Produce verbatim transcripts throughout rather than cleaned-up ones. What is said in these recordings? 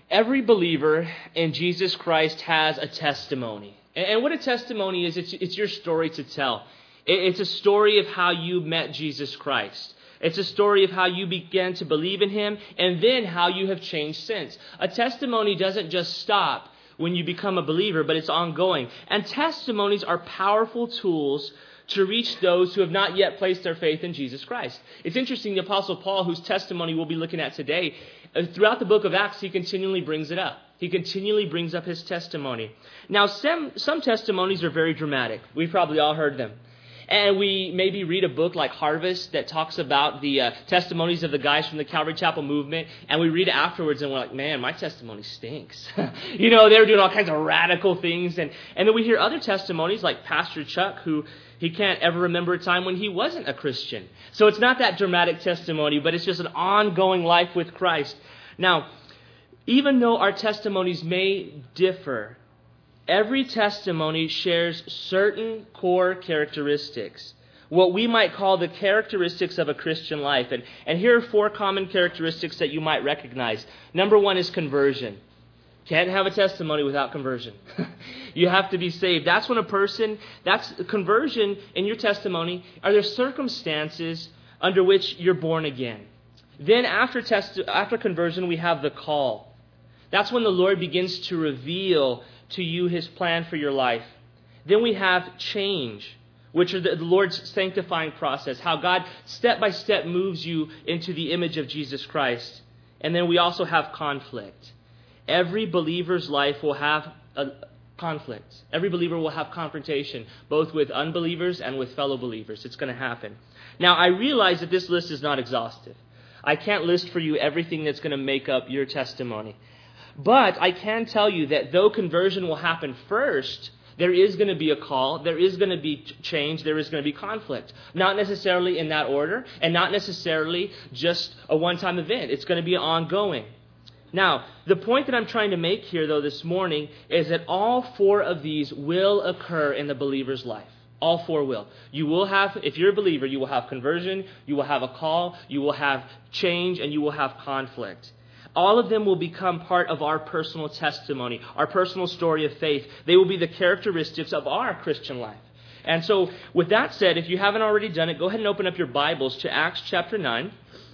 Every believer in Jesus Christ has a testimony. And what a testimony is, it's, it's your story to tell. It's a story of how you met Jesus Christ. It's a story of how you began to believe in him and then how you have changed since. A testimony doesn't just stop when you become a believer, but it's ongoing. And testimonies are powerful tools to reach those who have not yet placed their faith in Jesus Christ. It's interesting, the Apostle Paul, whose testimony we'll be looking at today, throughout the book of Acts, he continually brings it up. He continually brings up his testimony. Now, some, some testimonies are very dramatic. We've probably all heard them. And we maybe read a book like Harvest that talks about the uh, testimonies of the guys from the Calvary Chapel movement. And we read it afterwards and we're like, man, my testimony stinks. You know, they were doing all kinds of radical things. And, and then we hear other testimonies like Pastor Chuck, who he can't ever remember a time when he wasn't a Christian. So it's not that dramatic testimony, but it's just an ongoing life with Christ. Now, even though our testimonies may differ, every testimony shares certain core characteristics, what we might call the characteristics of a Christian life. And, and here are four common characteristics that you might recognize. Number one is conversion. Can't have a testimony without conversion. You have to be saved. That's when a person, that's conversion in your testimony, are there circumstances under which you're born again. Then after test, after conversion, we have the call. That's when the Lord begins to reveal to you his plan for your life. Then we have change, which are the Lord's sanctifying process, how God step by step moves you into the image of Jesus Christ. And then we also have conflict. Every believer's life will have a conflict. Every believer will have confrontation, both with unbelievers and with fellow believers. It's going to happen. Now, I realize that this list is not exhaustive. I can't list for you everything that's going to make up your testimony. But I can tell you that though conversion will happen first, there is going to be a call, there is going to be change, there is going to be conflict. Not necessarily in that order, and not necessarily just a one-time event. It's going to be ongoing. Now, the point that I'm trying to make here, though, this morning is that all four of these will occur in the believer's life. All four will. You will have, if you're a believer, you will have conversion, you will have a call, you will have change, and you will have conflict. All of them will become part of our personal testimony, our personal story of faith. They will be the characteristics of our Christian life. And so, with that said, if you haven't already done it, go ahead and open up your Bibles to Acts chapter nine.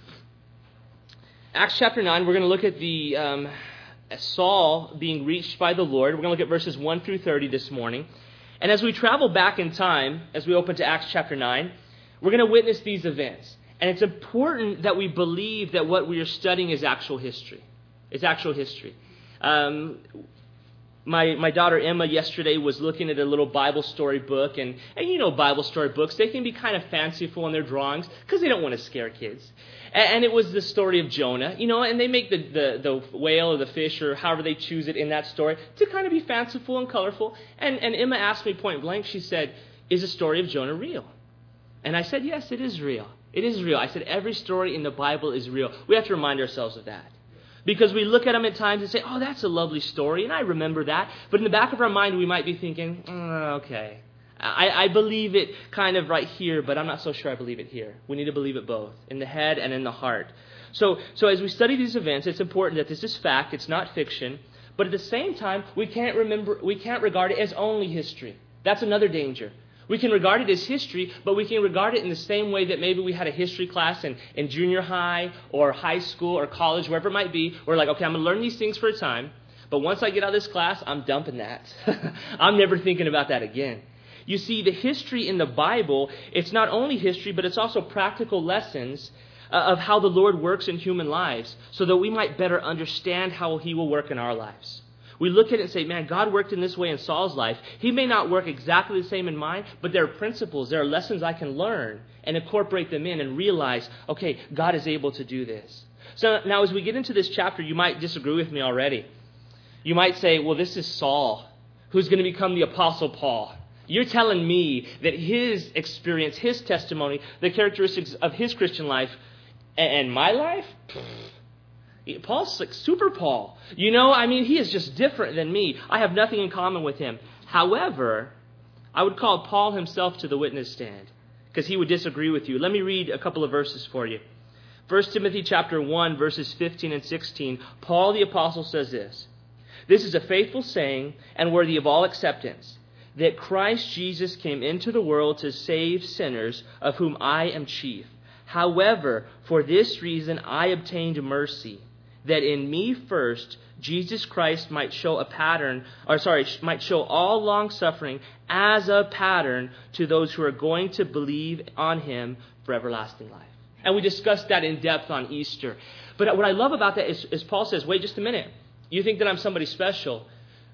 Acts chapter nine, we're going to look at the um, Saul being reached by the Lord. We're going to look at verses one through thirty this morning. And as we travel back in time, as we open to Acts chapter nine, we're going to witness these events. And it's important that we believe that what we are studying is actual history. It's actual history. Um, my my daughter Emma yesterday was looking at a little Bible story book. And, and you know Bible story books, they can be kind of fanciful in their drawings because they don't want to scare kids. And, and it was the story of Jonah, you know, and they make the, the, the whale or the fish or however they choose it in that story to kind of be fanciful and colorful. And, and Emma asked me point blank, she said, is the story of Jonah real? And I said, yes, it is real. It is real. I said, every story in the Bible is real. We have to remind ourselves of that. Because we look at them at times and say, oh, that's a lovely story, and I remember that. But in the back of our mind, we might be thinking, oh, okay, I, I believe it kind of right here, but I'm not so sure I believe it here. We need to believe it both, in the head and in the heart. So, so as we study these events, it's important that this is fact, it's not fiction. But at the same time, we can't remember, we can't regard it as only history. That's another danger. We can regard it as history, but we can regard it in the same way that maybe we had a history class in, in junior high or high school or college, wherever it might be. We're like, okay, I'm going to learn these things for a time, but once I get out of this class, I'm dumping that. I'm never thinking about that again. You see, the history in the Bible, it's not only history, but it's also practical lessons uh, of how the Lord works in human lives so that we might better understand how he will work in our lives. We look at it and say, man, God worked in this way in Saul's life. He may not work exactly the same in mine, but there are principles, there are lessons I can learn and incorporate them in and realize, okay, God is able to do this. So now as we get into this chapter, you might disagree with me already. You might say, well, this is Saul, who's going to become the Apostle Paul. You're telling me that his experience, his testimony, the characteristics of his Christian life and my life? Paul's like super Paul. You know, I mean, he is just different than me. I have nothing in common with him. However, I would call Paul himself to the witness stand because he would disagree with you. Let me read a couple of verses for you. First Timothy chapter one, verses fifteen and sixteen, Paul the apostle says this, "This is a faithful saying and worthy of all acceptance, that Christ Jesus came into the world to save sinners, of whom I am chief. However, for this reason I obtained mercy, that in me first Jesus Christ might show a pattern, or sorry, might show all long suffering as a pattern to those who are going to believe on him for everlasting life." And we discussed that in depth on Easter. But what I love about that is, is Paul says, wait just a minute. You think that I'm somebody special.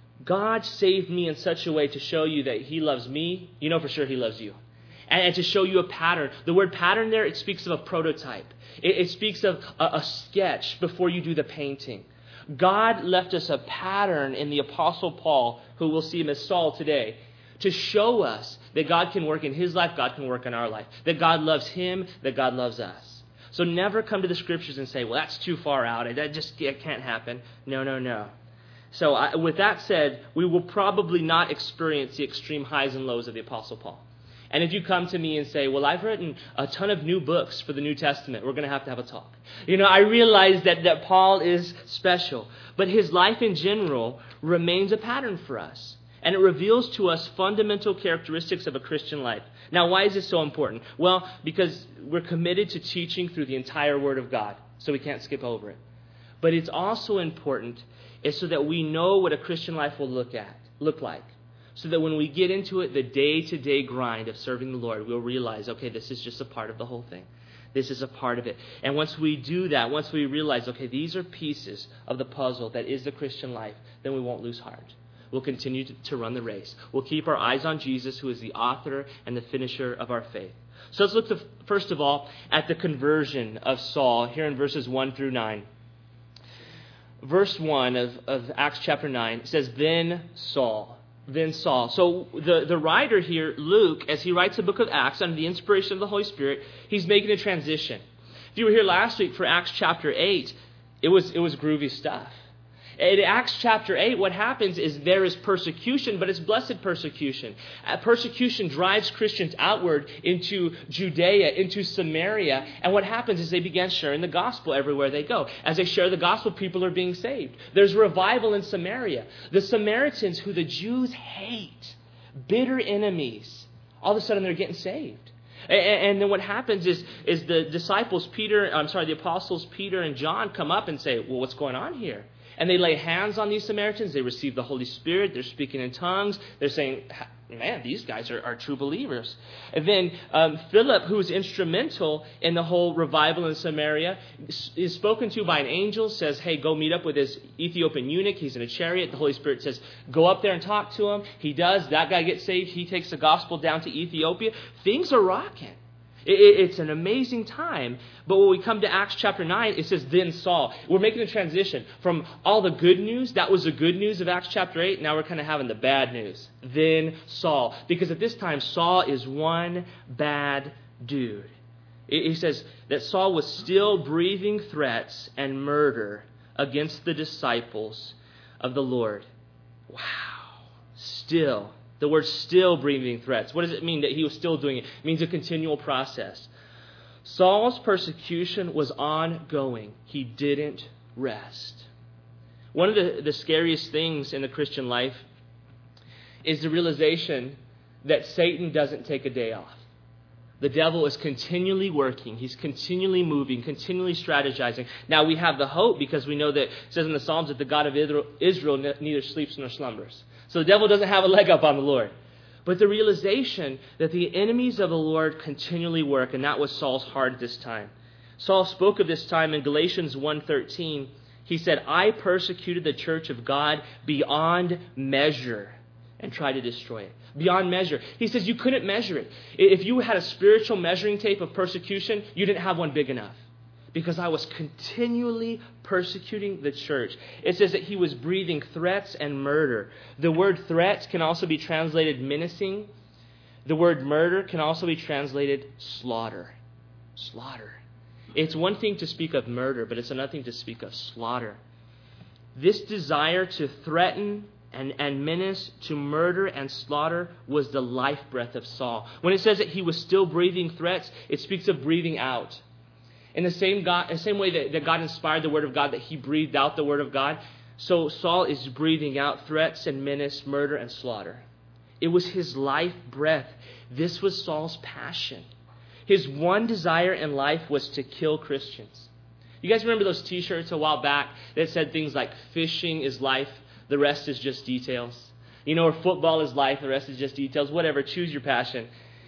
God saved me in such a way to show you that he loves me. You know for sure he loves you. And, and to show you a pattern. The word pattern there, it speaks of a prototype. It, it speaks of a, a sketch before you do the painting. God left us a pattern in the Apostle Paul, who we'll see him as Saul today, to show us that God can work in his life, God can work in our life. That God loves him, that God loves us. So never come to the Scriptures and say, well, that's too far out. That just it can't happen. No, no, no. So I, with that said, we will probably not experience the extreme highs and lows of the Apostle Paul. And if you come to me and say, well, I've written a ton of new books for the New Testament, we're going to have to have a talk. You know, I realize that, that Paul is special, but his life in general remains a pattern for us. And it reveals to us fundamental characteristics of a Christian life. Now, why is this so important? Well, because we're committed to teaching through the entire Word of God, so we can't skip over it. But it's also important is so that we know what a Christian life will look at, look like. So that when we get into it, the day-to-day grind of serving the Lord, we'll realize, okay, this is just a part of the whole thing. This is a part of it. And once we do that, once we realize, okay, these are pieces of the puzzle that is the Christian life, then we won't lose heart. We'll continue to, to run the race. We'll keep our eyes on Jesus, who is the author and the finisher of our faith. So let's look, to, first of all, at the conversion of Saul here in verses one through nine. Verse one of, of Acts chapter nine says, Then Saul. Then Saul. So the, the writer here, Luke, as he writes the book of Acts under the inspiration of the Holy Spirit, he's making a transition. If you were here last week for Acts chapter eight, it was, it was groovy stuff. In Acts chapter eight, what happens is there is persecution, but it's blessed persecution. Uh, persecution drives Christians outward into Judea, into Samaria. And what happens is they begin sharing the gospel everywhere they go. As they share the gospel, people are being saved. There's revival in Samaria. The Samaritans, who the Jews hate, bitter enemies, all of a sudden they're getting saved. And then what happens is, is the disciples, Peter, I'm sorry, the apostles Peter and John come up and say, well, what's going on here? And they lay hands on these Samaritans. They receive the Holy Spirit. They're speaking in tongues. They're saying, man, these guys are, are true believers. And then um, Philip, who is instrumental in the whole revival in Samaria, is spoken to by an angel, says, hey, go meet up with this Ethiopian eunuch. He's in a chariot. The Holy Spirit says, go up there and talk to him. He does. That guy gets saved. He takes the gospel down to Ethiopia. Things are rocking. It's an amazing time. But when we come to Acts chapter nine, it says, then Saul. We're making a transition from all the good news. That was the good news of Acts chapter eight. Now we're kind of having the bad news. Then Saul. Because at this time, Saul is one bad dude. He says that Saul was still breathing threats and murder against the disciples of the Lord. Wow. Still. The word still breathing threats. What does it mean that he was still doing it? It means a continual process. Saul's persecution was ongoing. He didn't rest. One of the, the scariest things in the Christian life is the realization that Satan doesn't take a day off. The devil is continually working. He's continually moving, continually strategizing. Now we have the hope because we know that it says in the Psalms that the God of Israel neither sleeps nor slumbers. So the devil doesn't have a leg up on the Lord. But the realization that the enemies of the Lord continually work, and that was Saul's heart at this time. Saul spoke of this time in Galatians one thirteen. He said, I persecuted the church of God beyond measure and tried to destroy it. Beyond measure. He says you couldn't measure it. If you had a spiritual measuring tape of persecution, you didn't have one big enough. Because I was continually persecuting the church. It says that he was breathing threats and murder. The word threats can also be translated menacing. The word murder can also be translated slaughter. Slaughter. It's one thing to speak of murder, but it's another thing to speak of slaughter. This desire to threaten and, and menace, to murder and slaughter was the life breath of Saul. When it says that he was still breathing threats, it speaks of breathing out. In the same God, in the same way that, that God inspired the Word of God, that he breathed out the Word of God, so Saul is breathing out threats and menace, murder and slaughter. It was his life breath. This was Saul's passion. His one desire in life was to kill Christians. You guys remember those t-shirts a while back that said things like, fishing is life, the rest is just details? You know, or football is life, the rest is just details. Whatever, choose your passion.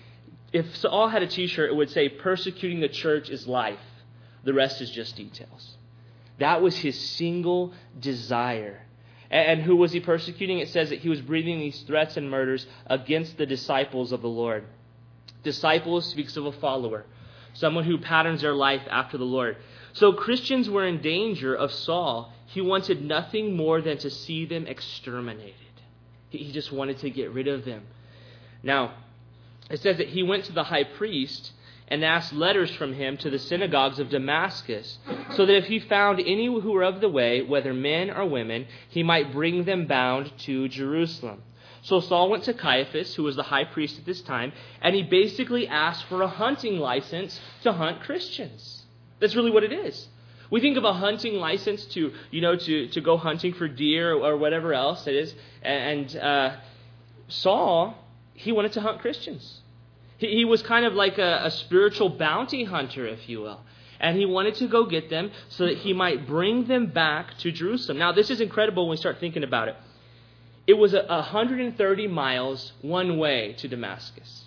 If Saul had a t-shirt, it would say, persecuting the church is life, the rest is just details. That was his single desire. And who was he persecuting? It says that he was breathing these threats and murders against the disciples of the Lord. Disciples speaks of a follower, someone who patterns their life after the Lord. So Christians were in danger of Saul. He wanted nothing more than to see them exterminated. He just wanted to get rid of them. Now, it says that he went to the high priest and asked letters from him to the synagogues of Damascus, so that if he found any who were of the way, whether men or women, he might bring them bound to Jerusalem. So Saul went to Caiaphas, who was the high priest at this time, and he basically asked for a hunting license to hunt Christians. That's really what it is. We think of a hunting license to, you know, to, to go hunting for deer or whatever else it is. And uh, Saul, he wanted to hunt Christians. He, he was kind of like a, a spiritual bounty hunter, if you will. And he wanted to go get them so that he might bring them back to Jerusalem. Now, this is incredible when we start thinking about it. It was a one hundred thirty miles one way to Damascus.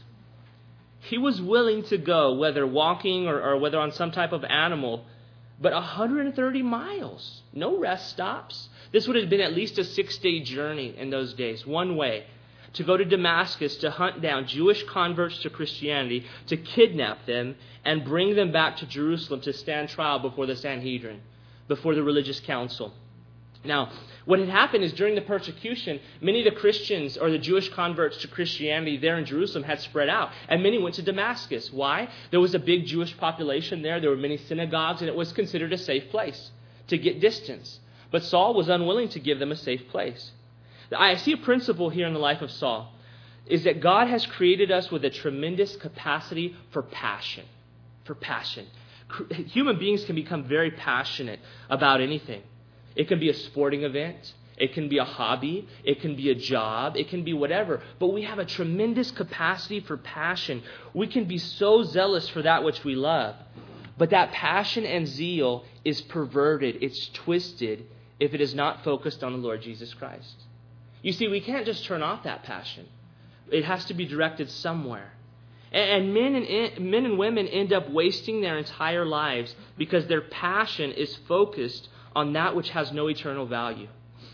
He was willing to go, whether walking or, or whether on some type of animal, but one hundred thirty miles, no rest stops. This would have been at least a six-day journey in those days, one way, to go to Damascus to hunt down Jewish converts to Christianity, to kidnap them, and bring them back to Jerusalem to stand trial before the Sanhedrin, before the religious council. Now, what had happened is during the persecution, many of the Christians or the Jewish converts to Christianity there in Jerusalem had spread out, and many went to Damascus. Why? There was a big Jewish population there. There were many synagogues, and it was considered a safe place to get distance. But Saul was unwilling to give them a safe place. I see a principle here in the life of Saul, is that God has created us with a tremendous capacity for passion. For passion. Human beings can become very passionate about anything. It can be a sporting event. It can be a hobby. It can be a job. It can be whatever. But we have a tremendous capacity for passion. We can be so zealous for that which we love. But that passion and zeal is perverted. It's twisted if it is not focused on the Lord Jesus Christ. You see, we can't just turn off that passion. It has to be directed somewhere. And men and men and women end up wasting their entire lives because their passion is focused on that which has no eternal value.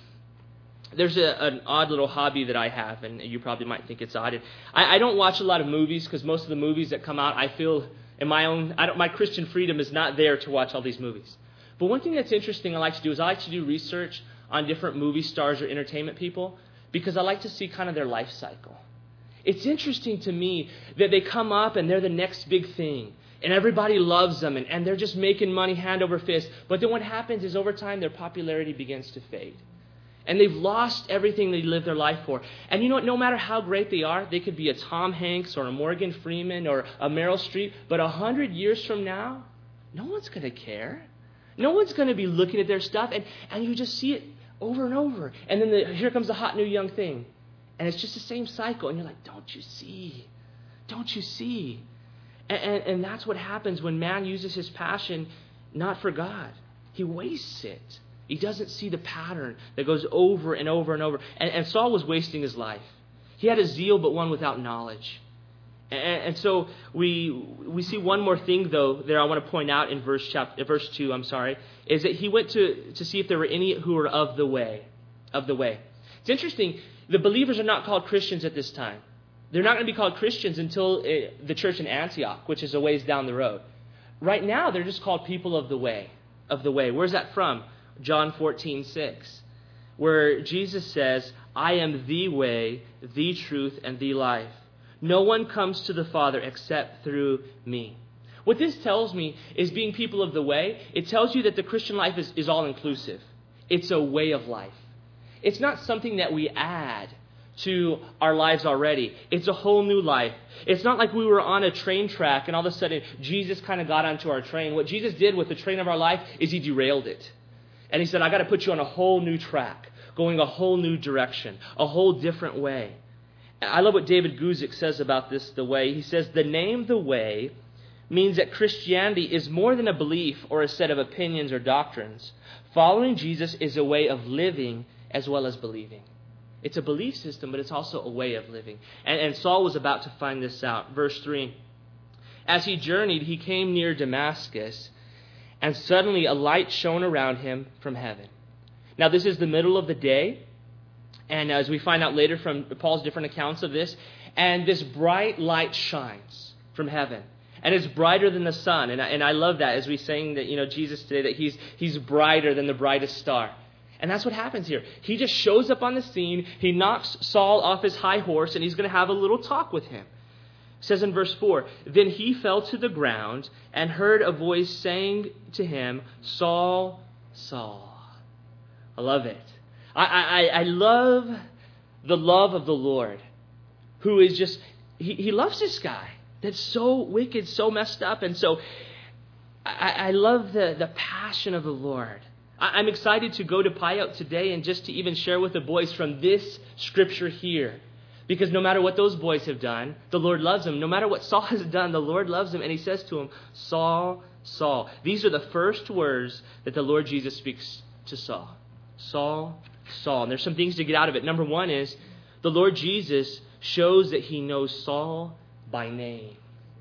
There's a, an odd little hobby that I have, and you probably might think it's odd. I, I don't watch a lot of movies because most of the movies that come out, I feel in my own, I don't, my Christian freedom is not there to watch all these movies. But one thing that's interesting I like to do is I like to do research on different movie stars or entertainment people because I like to see kind of their life cycle. It's interesting to me that they come up and they're the next big thing. And everybody loves them, and, and they're just making money hand over fist. But then what happens is over time, their popularity begins to fade. And they've lost everything they lived their life for. And you know what? No matter how great they are, they could be a Tom Hanks or a Morgan Freeman or a Meryl Streep. But a hundred years from now, no one's going to care. No one's going to be looking at their stuff. And, and you just see it over and over. And then the, here comes the hot new young thing. And it's just the same cycle. And you're like, don't you see? Don't you see? And, and, and that's what happens when man uses his passion not for God. He wastes it. He doesn't see the pattern that goes over and over and over. And, and Saul was wasting his life. He had a zeal, but one without knowledge. And, and so we we see one more thing, though, there I want to point out in verse chapter, verse two, I'm sorry, is that he went to, to see if there were any who were of the way. Of the way. It's interesting. The believers are not called Christians at this time. They're not going to be called Christians until it, the church in Antioch, which is a ways down the road. Right now, they're just called people of the way. Of the way. Where's that from? John fourteen six, where Jesus says, I am the way, the truth, and the life. No one comes to the Father except through me. What this tells me is being people of the way, it tells you that the Christian life is, is all-inclusive. It's a way of life. It's not something that we add to our lives already. It's a whole new life. It's not like we were on a train track and all of a sudden Jesus kind of got onto our train. What Jesus did with the train of our life is he derailed it. And he said, I got to put you on a whole new track, going a whole new direction, a whole different way. And I love what David Guzik says about this, the way. He says, the name The Way means that Christianity is more than a belief or a set of opinions or doctrines. Following Jesus is a way of living as well as believing. It's a belief system, but it's also a way of living. And, and Saul was about to find this out. Verse three, as he journeyed, he came near Damascus, and suddenly a light shone around him from heaven. Now, this is the middle of the day, and as we find out later from Paul's different accounts of this, and this bright light shines from heaven. And it's brighter than the sun. And I, and I love that as we sang that, you know, Jesus today, that he's he's brighter than the brightest star. And that's what happens here. He just shows up on the scene. He knocks Saul off his high horse, and he's going to have a little talk with him. It says in verse four, then he fell to the ground and heard a voice saying to him, Saul, Saul. I love it. I, I, I love the love of the Lord, who is just, he, he loves this guy that's so wicked, so messed up. And so I, I love the, the passion of the Lord. I'm excited to go to Pyote today and just to even share with the boys from this scripture here. Because no matter what those boys have done, the Lord loves them. No matter what Saul has done, the Lord loves him. And he says to him, Saul, Saul. These are the first words that the Lord Jesus speaks to Saul. Saul, Saul. And there's some things to get out of it. Number one is the Lord Jesus shows that he knows Saul by name.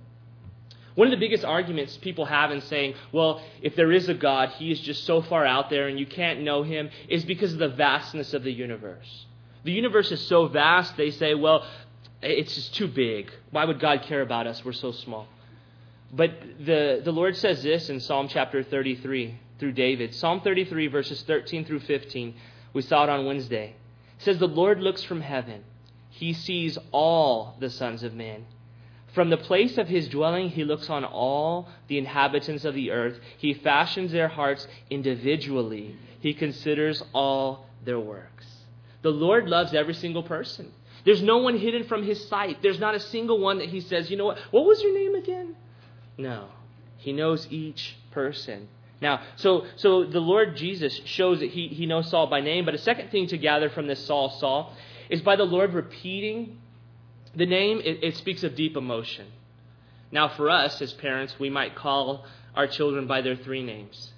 One of the biggest arguments people have in saying, well, if there is a God, he is just so far out there and you can't know him, is because of the vastness of the universe. The universe is so vast, they say, well, it's just too big. Why would God care about us? We're so small. But the, the Lord says this in Psalm chapter thirty-three through David. Psalm thirty-three, verses thirteen through fifteen. We saw it on Wednesday. It says, the Lord looks from heaven. He sees all the sons of men. From the place of his dwelling, he looks on all the inhabitants of the earth. He fashions their hearts individually. He considers all their works. The Lord loves every single person. There's no one hidden from his sight. There's not a single one that he says, you know what, what was your name again? No. He knows each person. Now, so so the Lord Jesus shows that he, he knows Saul by name. But a second thing to gather from this Saul, Saul, is by the Lord repeating the name, it, it speaks of deep emotion. Now, for us as parents, we might call our children by their three names.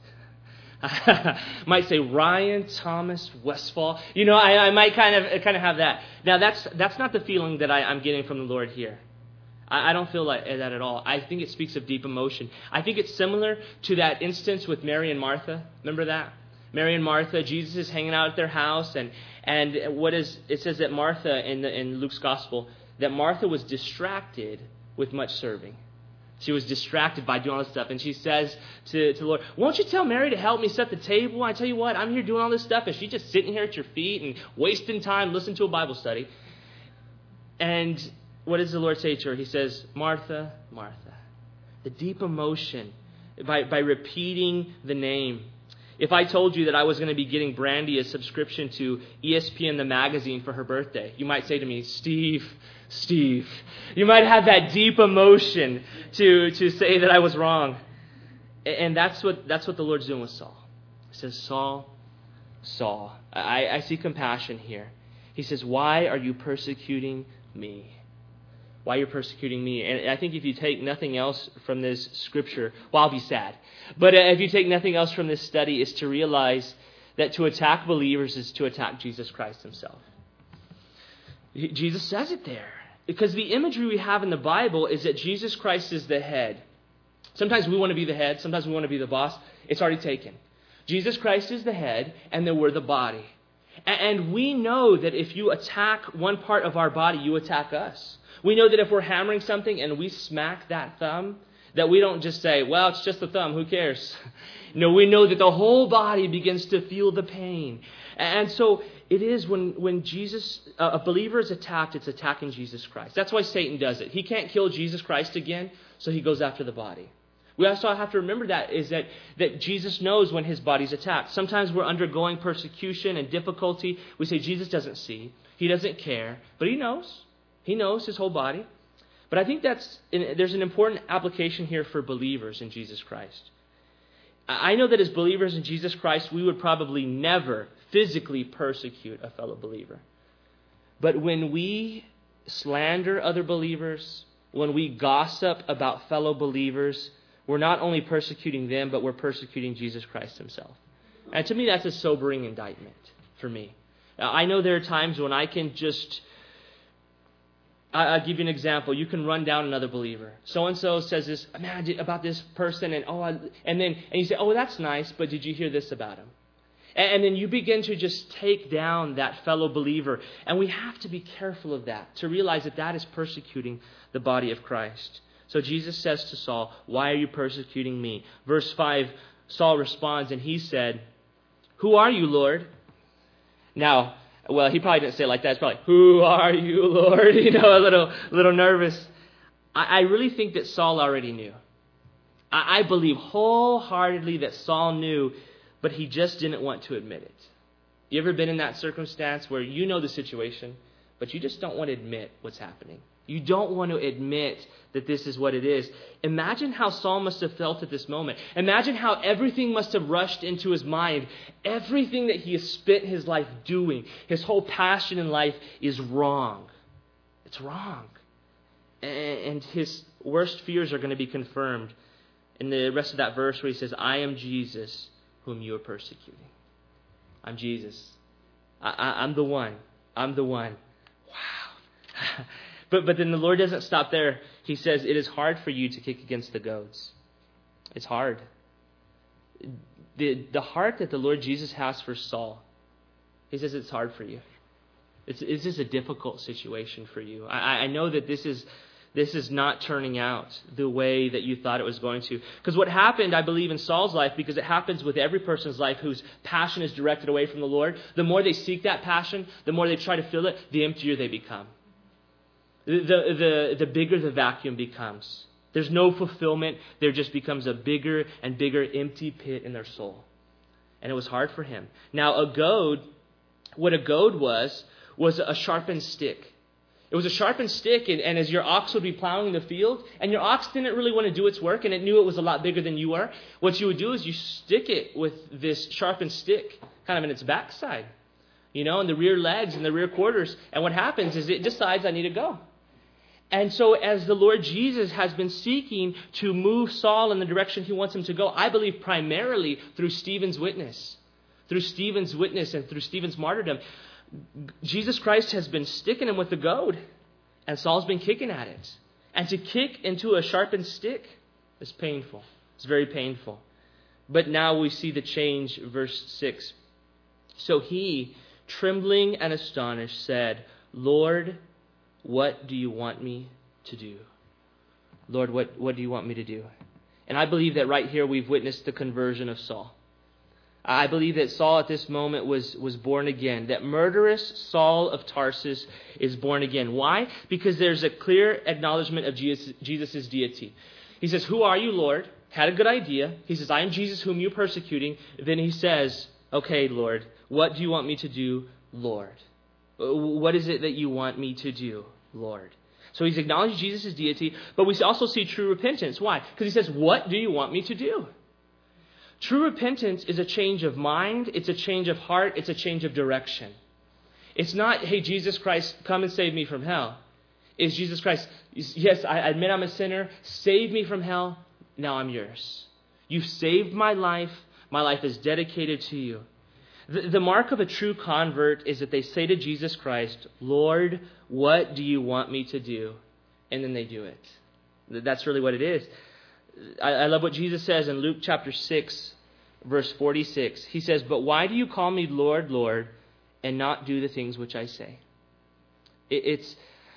Might say Ryan, Thomas, Westfall. You know, I, I might kind of kind of have that. Now, that's that's not the feeling that I, I'm getting from the Lord here. I, I don't feel like that at all. I think it speaks of deep emotion. I think it's similar to that instance with Mary and Martha. Remember that? Mary and Martha, Jesus is hanging out at their house, and and what is it says that Martha in the, in Luke's gospel, that Martha was distracted with much serving. She was distracted by doing all this stuff. And she says to, to the Lord, won't you tell Mary to help me set the table? I tell you what, I'm here doing all this stuff. And she's just sitting here at your feet and wasting time listening to a Bible study. And what does the Lord say to her? He says, Martha, Martha. The deep emotion by, by repeating the name. If I told you that I was going to be getting Brandy a subscription to E S P N the magazine for her birthday, you might say to me, Steve, Steve. You might have that deep emotion to, to say that I was wrong. And that's what that's what the Lord's doing with Saul. He says, Saul, Saul. I, I see compassion here. He says, why are you persecuting me? Why you're persecuting me? And I think if you take nothing else from this scripture, well, I'll be sad. But if you take nothing else from this study, is to realize that to attack believers is to attack Jesus Christ himself. Jesus says it there. Because the imagery we have in the Bible is that Jesus Christ is the head. Sometimes we want to be the head. Sometimes we want to be the boss. It's already taken. Jesus Christ is the head, and then we're the body. And we know that if you attack one part of our body, you attack us. We know that if we're hammering something and we smack that thumb, that we don't just say, well, it's just the thumb, who cares? No, we know that the whole body begins to feel the pain. And so it is when, when Jesus, a believer is attacked, it's attacking Jesus Christ. That's why Satan does it. He can't kill Jesus Christ again, so he goes after the body. We also have to remember that is that, that Jesus knows when his body's attacked. Sometimes we're undergoing persecution and difficulty. We say Jesus doesn't see. He doesn't care. But he knows. He knows his whole body. But I think that's there's an important application here for believers in Jesus Christ. I know that as believers in Jesus Christ, we would probably never physically persecute a fellow believer. But when we slander other believers, when we gossip about fellow believers, we're not only persecuting them, but we're persecuting Jesus Christ himself. And to me, that's a sobering indictment for me. Now, I know there are times when I can just, I'll give you an example. You can run down another believer. So-and-so says this, man, about this person, and oh, I, and then and you say, oh, that's nice, but did you hear this about him? And, and then you begin to just take down that fellow believer. And we have to be careful of that, to realize that that is persecuting the body of Christ. So Jesus says to Saul, why are you persecuting me? Verse five, Saul responds, and he said, who are you, Lord? Now, well, he probably didn't say it like that. It's probably, who are you, Lord? You know, a little, little nervous. I, I really think that Saul already knew. I, I believe wholeheartedly that Saul knew, but he just didn't want to admit it. You ever been in that circumstance where you know the situation, but you just don't want to admit what's happening? You don't want to admit that this is what it is. Imagine how Saul must have felt at this moment. Imagine how everything must have rushed into his mind. Everything that he has spent his life doing, his whole passion in life is wrong. It's wrong. And his worst fears are going to be confirmed in the rest of that verse where he says, I am Jesus whom you are persecuting. I'm Jesus. I, I, I'm the one. I'm the one. Wow. But but then the Lord doesn't stop there. He says, it is hard for you to kick against the goads. It's hard. The, the heart that the Lord Jesus has for Saul, he says it's hard for you. It's, it's just a difficult situation for you. I, I know that this is this is not turning out the way that you thought it was going to. Because what happened, I believe, in Saul's life, because it happens with every person's life whose passion is directed away from the Lord, the more they seek that passion, the more they try to fill it, the emptier they become. The, the, the bigger the vacuum becomes. There's no fulfillment. There just becomes a bigger and bigger empty pit in their soul. And it was hard for him. Now, a goad, what a goad was, was a sharpened stick. It was a sharpened stick, and, and as your ox would be plowing the field, and your ox didn't really want to do its work, and it knew it was a lot bigger than you were, what you would do is you stick it with this sharpened stick kind of in its backside, you know, in the rear legs and the rear quarters. And what happens is it decides, I need to go. And so as the Lord Jesus has been seeking to move Saul in the direction he wants him to go, I believe primarily through Stephen's witness, through Stephen's witness and through Stephen's martyrdom, Jesus Christ has been sticking him with the goad, and Saul's been kicking at it. And to kick into a sharpened stick is painful. It's very painful. But now we see the change, verse six. So he, trembling and astonished, said, Lord, what do you want me to do? Lord, what, what do you want me to do? And I believe that right here we've witnessed the conversion of Saul. I believe that Saul at this moment was, was born again. That murderous Saul of Tarsus is born again. Why? Because there's a clear acknowledgement of Jesus' Jesus' deity. He says, who are you, Lord? Had a good idea. He says, I am Jesus whom you're persecuting. Then he says, okay, Lord, what do you want me to do, Lord? What is it that you want me to do, Lord? So he's acknowledged Jesus' deity, but we also see true repentance. Why? Because he says, what do you want me to do? True repentance is a change of mind, it's a change of heart, it's a change of direction. It's not, hey, Jesus Christ, come and save me from hell. It's Jesus Christ, yes, I admit I'm a sinner, save me from hell, now I'm yours. You've saved my life, my life is dedicated to you. The, the mark of a true convert is that they say to Jesus Christ, Lord, what do you want me to do? And then they do it. That's really what it is. I, I love what Jesus says in Luke chapter six, verse forty-six. He says, but why do you call me Lord, Lord, and not do the things which I say? It, it's,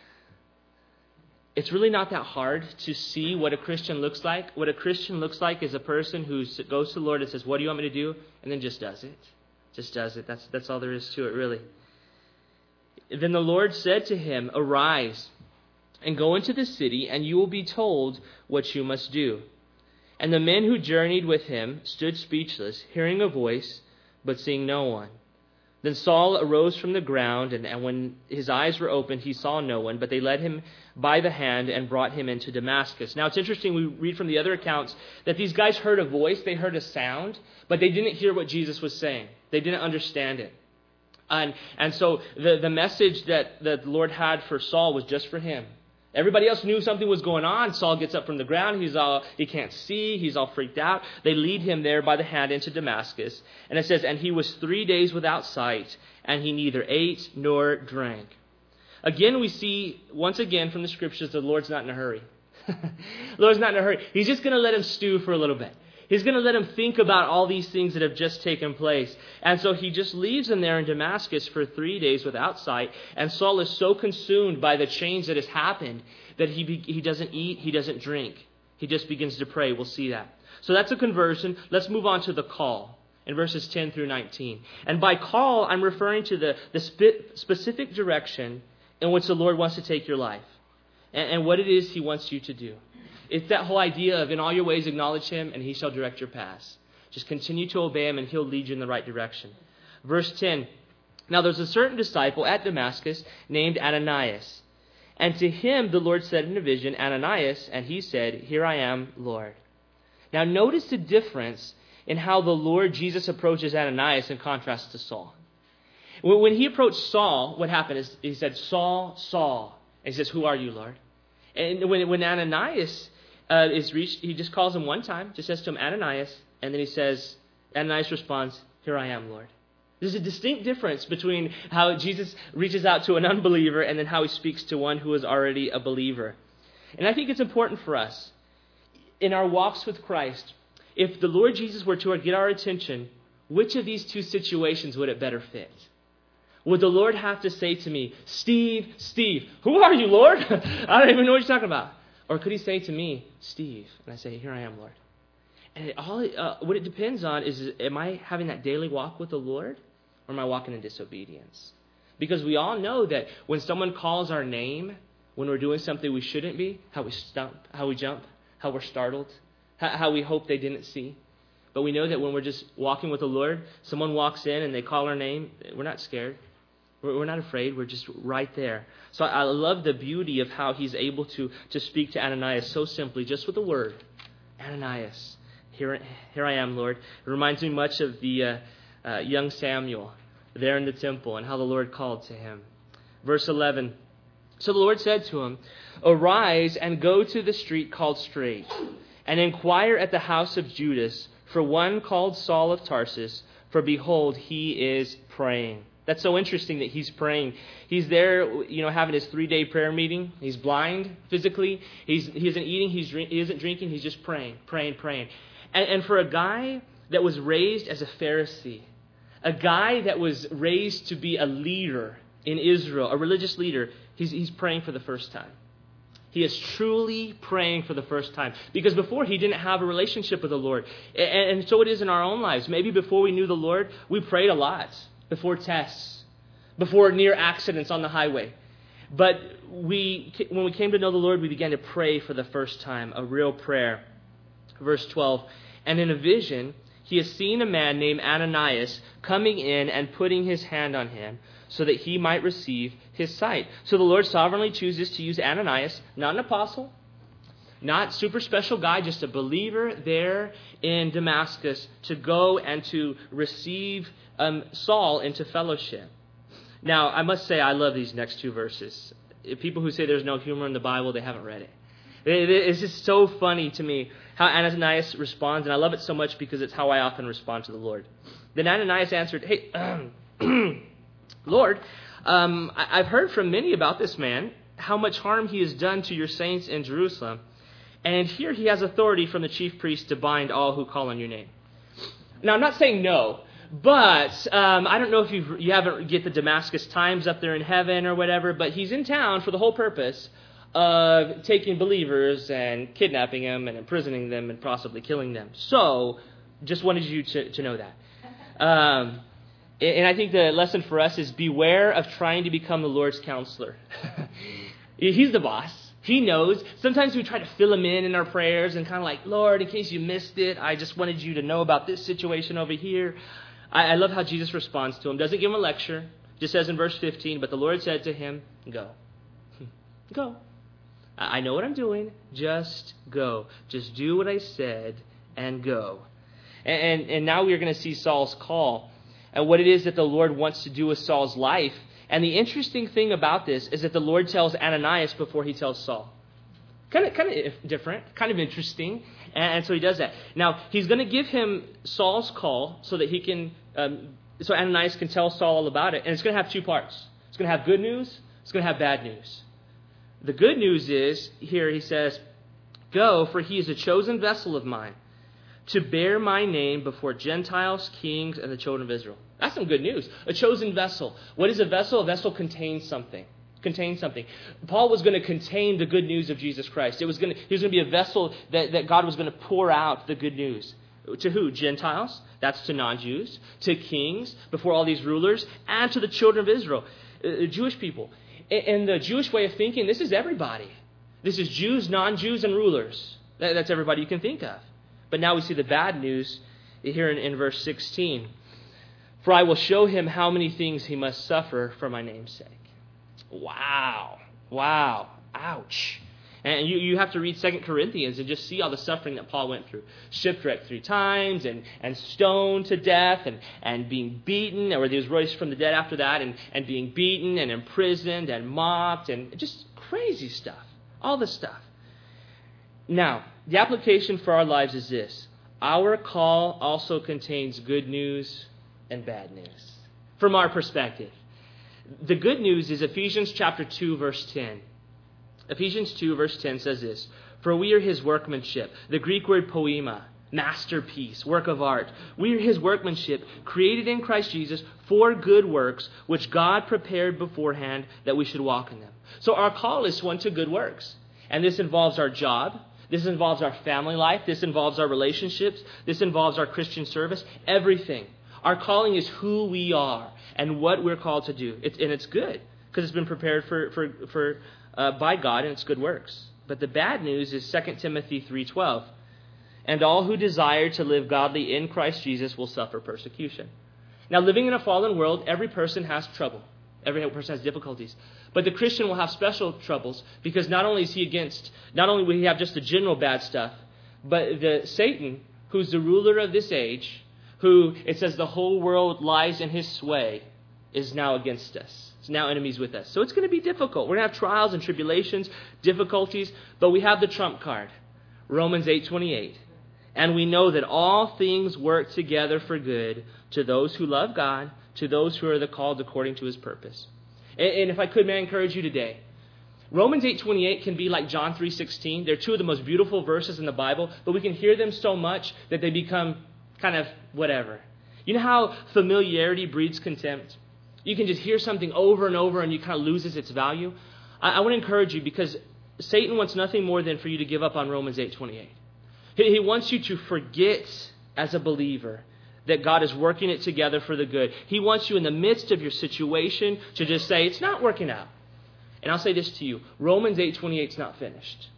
it's really not that hard to see what a Christian looks like. What a Christian looks like is a person who goes to the Lord and says, what do you want me to do? And then just does it. Just does it. That's, that's all there is to it, really. Then the Lord said to him, arise and go into the city, and you will be told what you must do. And the men who journeyed with him stood speechless, hearing a voice, but seeing no one. Then Saul arose from the ground, and, and when his eyes were opened, he saw no one, but they led him by the hand and brought him into Damascus. Now, it's interesting, we read from the other accounts that these guys heard a voice, they heard a sound, but they didn't hear what Jesus was saying. They didn't understand it. And, and so the, the message that, that the Lord had for Saul was just for him. Everybody else knew something was going on. Saul gets up from the ground. He's all, he can't see. He's all freaked out. They lead him there by the hand into Damascus. And it says, and he was three days without sight, and he neither ate nor drank. Again, we see, once again from the scriptures, the Lord's not in a hurry. The Lord's not in a hurry. He's just going to let him stew for a little bit. He's going to let him think about all these things that have just taken place. And so he just leaves him there in Damascus for three days without sight. And Saul is so consumed by the change that has happened that he be, he doesn't eat, he doesn't drink. He just begins to pray. We'll see that. So that's a conversion. Let's move on to the call in verses ten through nineteen. And by call, I'm referring to the, the spe- specific direction in which the Lord wants to take your life and, and what it is he wants you to do. It's that whole idea of in all your ways acknowledge him and he shall direct your paths. Just continue to obey him and he'll lead you in the right direction. Verse ten, now there's a certain disciple at Damascus named Ananias. And to him the Lord said in a vision, Ananias, and he said, here I am, Lord. Now notice the difference in how the Lord Jesus approaches Ananias in contrast to Saul. When he approached Saul, what happened is he said, Saul, Saul. And he says, who are you, Lord? And when, when Ananias uh, is reached, he just calls him one time, just says to him, Ananias, and then he says, Ananias responds, here I am, Lord. There's a distinct difference between how Jesus reaches out to an unbeliever and then how he speaks to one who is already a believer. And I think it's important for us, in our walks with Christ, if the Lord Jesus were to get our attention, which of these two situations would it better fit? Would the Lord have to say to me, Steve, Steve, who are you, Lord? I don't even know what you're talking about. Or could he say to me, Steve, and I say, here I am, Lord. And it, all uh, what it depends on is, am I having that daily walk with the Lord, or am I walking in disobedience? Because we all know that when someone calls our name, when we're doing something we shouldn't be, how we stump, how we jump, how we're startled, how, how we hope they didn't see. But we know that when we're just walking with the Lord, someone walks in and they call our name, we're not scared. We're not afraid. We're just right there. So I love the beauty of how he's able to, to speak to Ananias so simply, just with a word. Ananias, here, here I am, Lord. It reminds me much of the uh, uh, young Samuel there in the temple and how the Lord called to him. Verse eleven, so the Lord said to him, arise and go to the street called Straight, and inquire at the house of Judas for one called Saul of Tarsus, for behold, he is praying. That's so interesting that he's praying. He's there, you know, having his three-day prayer meeting. He's blind physically. He's he isn't eating. He's he isn't drinking. He's just praying, praying, praying. And, and for a guy that was raised as a Pharisee, a guy that was raised to be a leader in Israel, a religious leader, he's he's praying for the first time. He is truly praying for the first time. Because before, he didn't have a relationship with the Lord. And, and so it is in our own lives. Maybe before we knew the Lord, we prayed a lot. Before tests, before near accidents on the highway. But we, when we came to know the Lord, we began to pray for the first time, a real prayer. Verse twelve, and in a vision, he has seen a man named Ananias coming in and putting his hand on him so that he might receive his sight. So the Lord sovereignly chooses to use Ananias, not an apostle, not super special guy, just a believer there in Damascus, to go and to receive um, Saul into fellowship. Now, I must say I love these next two verses. People who say there's no humor in the Bible, they haven't read it. It's just so funny to me how Ananias responds, and I love it so much because it's how I often respond to the Lord. Then Ananias answered, hey, um, Lord, um, I've heard from many about this man, how much harm he has done to your saints in Jerusalem. And here he has authority from the chief priest to bind all who call on your name. Now, I'm not saying no, but um, I don't know if you've, you haven't get the Damascus Times up there in heaven or whatever, but he's in town for the whole purpose of taking believers and kidnapping them and imprisoning them and possibly killing them. So, just wanted you to, to know that. Um, and I think the lesson for us is beware of trying to become the Lord's counselor. He's the boss. He knows. Sometimes we try to fill him in in our prayers and kind of like, Lord, in case you missed it, I just wanted you to know about this situation over here. I, I love how Jesus responds to him. Doesn't give him a lecture. Just says in verse fifteen, but the Lord said to him, go. Go. I know what I'm doing. Just go. Just do what I said and go. And, and, and now we're going to see Saul's call and what it is that the Lord wants to do with Saul's life. And the interesting thing about this is that the Lord tells Ananias before he tells Saul. Kind of, kind of different, kind of interesting. And, and so he does that. Now, he's going to give him Saul's call so that he can, um, so Ananias can tell Saul all about it. And it's going to have two parts. It's going to have good news. It's going to have bad news. The good news is, here he says, go, for he is a chosen vessel of mine, to bear my name before Gentiles, kings, and the children of Israel. That's some good news. A chosen vessel. What is a vessel? A vessel contains something. Contains something. Paul was going to contain the good news of Jesus Christ. It was going to, he was going to be a vessel that, that God was going to pour out the good news. To who? Gentiles. That's to non-Jews. To kings, before all these rulers. And to the children of Israel. Uh, Jewish people. In the Jewish way of thinking, this is everybody. This is Jews, non-Jews, and rulers. That, that's everybody you can think of. But now we see the bad news here in, in verse sixteen. For I will show him how many things he must suffer for my name's sake. Wow. Wow. Ouch. And you, you have to read Second Corinthians and just see all the suffering that Paul went through. Shipwrecked three times and, and stoned to death and, and being beaten, or he was raised from the dead after that, and, and being beaten and imprisoned and mocked and just crazy stuff. All this stuff. Now, the application for our lives is this. Our call also contains good news and bad news. From our perspective. The good news is Ephesians chapter two, verse ten. Ephesians two, verse ten says this, for we are his workmanship. The Greek word poema, masterpiece, work of art. We are his workmanship, created in Christ Jesus for good works, which God prepared beforehand that we should walk in them. So our call is one to good works. And this involves our job. This involves our family life. This involves our relationships. This involves our Christian service. Everything. Our calling is who we are and what we're called to do. It's, and it's good because it's been prepared for, for, for Uh, by God, and it's good works. But the bad news is Second Timothy three twelve. And all who desire to live godly in Christ Jesus will suffer persecution. Now, living in a fallen world, every person has trouble. Every person has difficulties. But the Christian will have special troubles because not only is he against, not only will he have just the general bad stuff, but the Satan, who's the ruler of this age, who it says the whole world lies in his sway, is now against us. It's now enemies with us. So it's going to be difficult. We're going to have trials and tribulations, difficulties, but we have the trump card, Romans eight twenty-eight. And we know that all things work together for good to those who love God, to those who are the called according to his purpose. And, and if I could, may I encourage you today, Romans eight twenty-eight can be like John three sixteen. They're two of the most beautiful verses in the Bible, but we can hear them so much that they become kind of whatever. You know how familiarity breeds contempt? You can just hear something over and over and you kind of loses its value. I, I want to encourage you because Satan wants nothing more than for you to give up on Romans eight twenty-eight. He, he wants you to forget as a believer that God is working it together for the good. He wants you in the midst of your situation to just say, it's not working out. And I'll say this to you, Romans eight twenty-eight is not finished.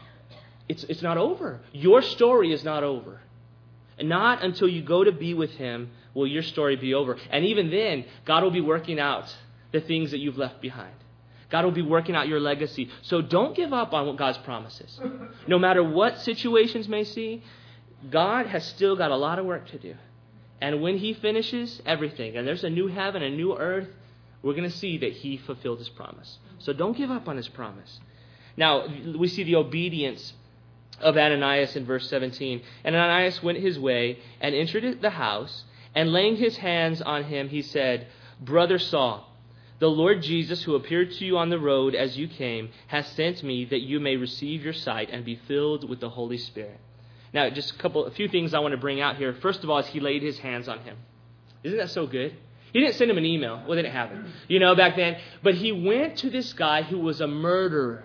It's, it's not over. Your story is not over. And not until you go to be with him will your story be over. And even then, God will be working out the things that you've left behind. God will be working out your legacy. So don't give up on what God's promises. No matter what situations may see, God has still got a lot of work to do. And when he finishes everything, and there's a new heaven, a new earth, we're going to see that he fulfilled his promise. So don't give up on his promise. Now, we see the obedience of Ananias in verse seventeen. And Ananias went his way and entered the house, and laying his hands on him, he said, Brother Saul, the Lord Jesus, who appeared to you on the road as you came, has sent me that you may receive your sight and be filled with the Holy Spirit. Now, just a couple, a few things I want to bring out here. First of all, is he laid his hands on him. Isn't that so good? He didn't send him an email. Well, they didn't have it, you know, back then. But he went to this guy who was a murderer,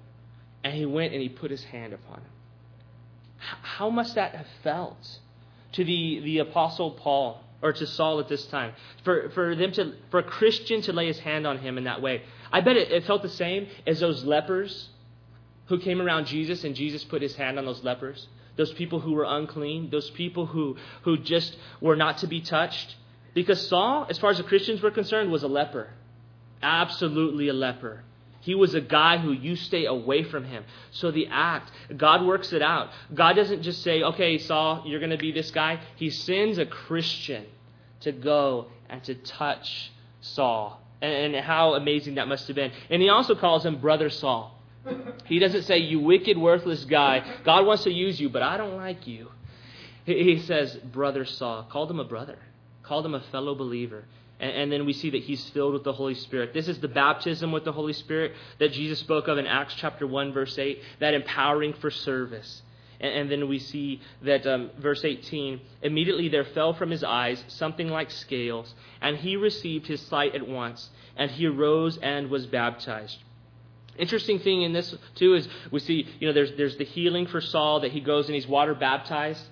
and he went and he put his hand upon him. How must that have felt to the, the Apostle Paul or to Saul at this time? For for them to for a Christian to lay his hand on him in that way. I bet it, it felt the same as those lepers who came around Jesus and Jesus put his hand on those lepers, those people who were unclean, those people who, who just were not to be touched. Because Saul, as far as the Christians were concerned, was a leper. Absolutely a leper. He was a guy who you stay away from him. So the act, God works it out. God doesn't just say, okay, Saul, you're going to be this guy. He sends a Christian to go and to touch Saul. And, and how amazing that must have been. And he also calls him Brother Saul. He doesn't say, you wicked, worthless guy. God wants to use you, but I don't like you. He, he says, Brother Saul. Called him a brother. Called him a fellow believer. And then we see that he's filled with the Holy Spirit. This is the baptism with the Holy Spirit that Jesus spoke of in Acts chapter one, verse eight, that empowering for service. And then we see that um, verse eighteen, immediately there fell from his eyes something like scales, and he received his sight at once, and he arose and was baptized. Interesting thing in this, too, is we see, you know, there's, there's the healing for Saul, that he goes and he's water baptized.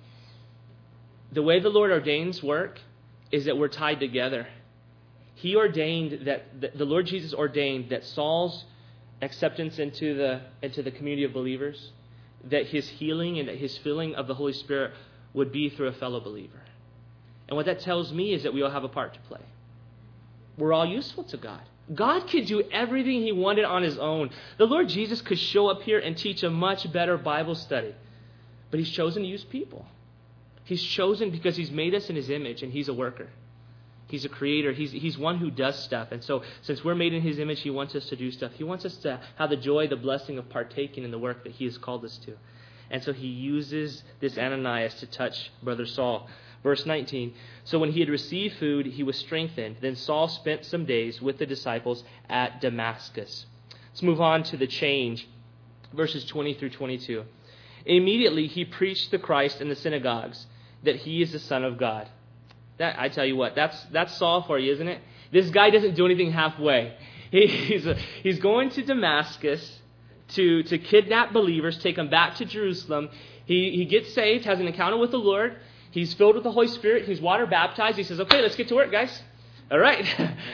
The way the Lord ordains work is that we're tied together. He ordained that, the Lord Jesus ordained that Saul's acceptance into the into the community of believers, that his healing and that his filling of the Holy Spirit would be through a fellow believer. And what that tells me is that we all have a part to play. We're all useful to God. God could do everything he wanted on his own. The Lord Jesus could show up here and teach a much better Bible study. But he's chosen to use people. He's chosen because he's made us in his image, and he's a worker. He's a creator. He's, he's one who does stuff. And so since we're made in his image, he wants us to do stuff. He wants us to have the joy, the blessing of partaking in the work that he has called us to. And so he uses this Ananias to touch Brother Saul. Verse nineteen, so when he had received food, he was strengthened. Then Saul spent some days with the disciples at Damascus. Let's move on to the change. Verses twenty through twenty-two. Immediately he preached the Christ in the synagogues, that he is the Son of God. That, I tell you what, that's that's Saul for you, isn't it? This guy doesn't do anything halfway. He, he's, a, he's going to Damascus to, to kidnap believers, take them back to Jerusalem. He, he gets saved, has an encounter with the Lord. He's filled with the Holy Spirit. He's water baptized. He says, okay, let's get to work, guys. All right.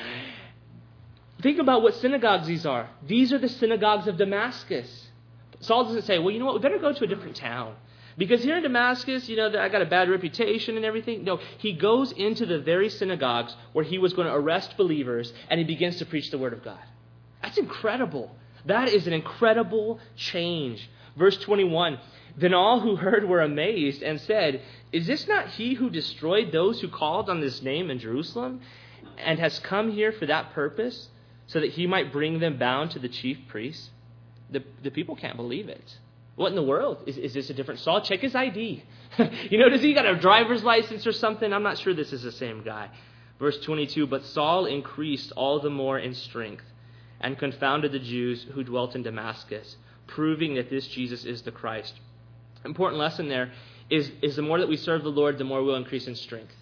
Think about what synagogues these are. These are the synagogues of Damascus. Saul doesn't say, well, you know what, we better go to a different town. Because here in Damascus, you know, I got a bad reputation and everything. No, he goes into the very synagogues where he was going to arrest believers, and he begins to preach the word of God. That's incredible. That is an incredible change. Verse twenty-one, then all who heard were amazed and said, is this not he who destroyed those who called on this name in Jerusalem, and has come here for that purpose, so that he might bring them bound to the chief priests? The, the people can't believe it. What in the world? Is, is this a different Saul? Check his I D. You know, does he got a driver's license or something? I'm not sure this is the same guy. Verse twenty-two, but Saul increased all the more in strength and confounded the Jews who dwelt in Damascus, proving that this Jesus is the Christ. Important lesson there is, is the more that we serve the Lord, the more we'll increase in strength.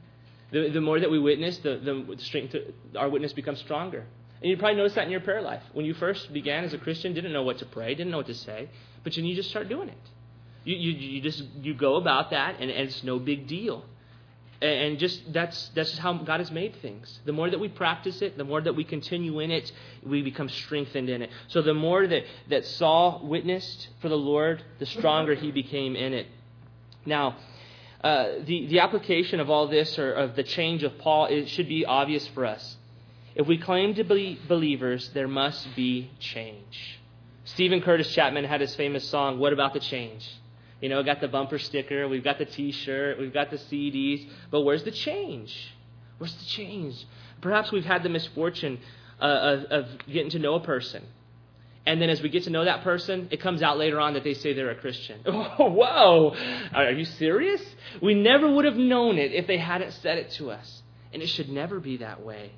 The, the more that we witness, the, the strength, our witness becomes stronger. And you probably noticed that in your prayer life. When you first began as a Christian, didn't know what to pray, didn't know what to say, but then you just start doing it. You you, you just you go about that, and, and it's no big deal. And, and just that's that's just how God has made things. The more that we practice it, the more that we continue in it, we become strengthened in it. So the more that, that Saul witnessed for the Lord, the stronger he became in it. Now, uh, the, the application of all this, or of the change of Paul, it should be obvious for us. If we claim to be believers, there must be change. Stephen Curtis Chapman had his famous song, What About the Change? You know, got the bumper sticker, we've got the T-shirt, we've got the C Ds, but where's the change? Where's the change? Perhaps we've had the misfortune uh, of, of getting to know a person. And then as we get to know that person, it comes out later on that they say they're a Christian. Oh, whoa! Are you serious? We never would have known it if they hadn't said it to us. And it should never be that way.